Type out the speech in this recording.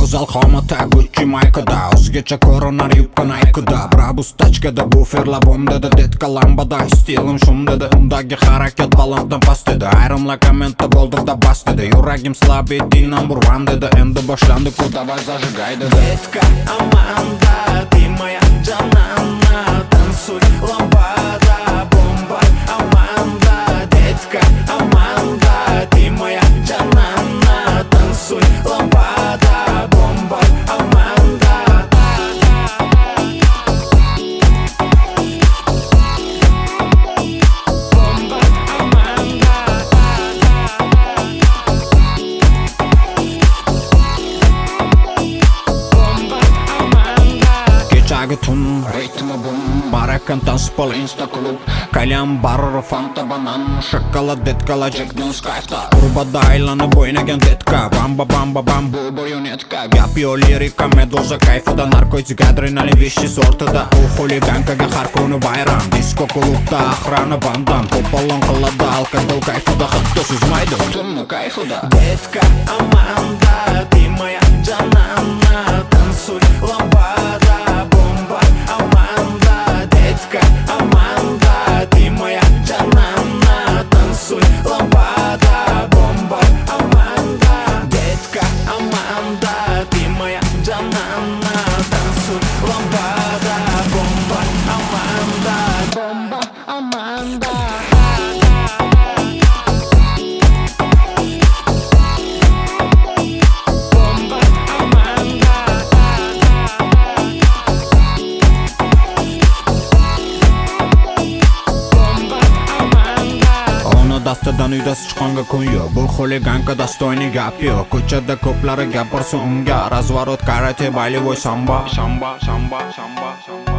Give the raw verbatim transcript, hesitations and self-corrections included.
Go'zal qomati Gucci maykada, o'zgacha ko'rinar yubka Nike'da. Brabus tachkada, buferla bom dedi, detka lambada, stilim shum dedi. Undagi harakat balanddan past dedi, ayrimlar kommentda bo'ldirda bas dedi. Yuragim slab edi, number one dedi, endi boshlandi ku давай зажигай dedi. Детка, Аманда, ты моя джананна, танцуй, ламбада, бомба, Аманда. Детка, Аманда, ты моя джананна, танцуй, ламбада, бомба, Аманда. Бомба, Аманда. Kechagi tun, ritmi bum, barakan tanspol insta-klub. Kalyan barar, fanta banan, shokolad detkala, Jack'dan Skype'da. Urbada aylanib o'ynagan detka, bamba bamba bambu bayonetka. Gap yo lirika, meduza kayfida, narkotik adrenalin vishis o'rtada. U xuligankaga har kuni bayram, disko klubda охрана bandam. To'polon qiladi alkogol kayfida, hatto sezmaydi tunni kayfida. Детка, Аманда, ты моя джананна, танцуй, ламбада, бомба, Аманда. Детка, Аманда, ты моя джананна, танцуй, ламбада, бомба, Аманда. Детка, Аманда, ты моя джананна, танцуй, ламбада, бомба, Аманда. Бомба, Аманда. Dastidan uyda sichqonga kun yo'q. Bu xuliganka dostoyni gap yo'q. Ko'chada ko'plari gapirsa unga razvorot karate, bolevoy, samba, samba, samba, samba, samba.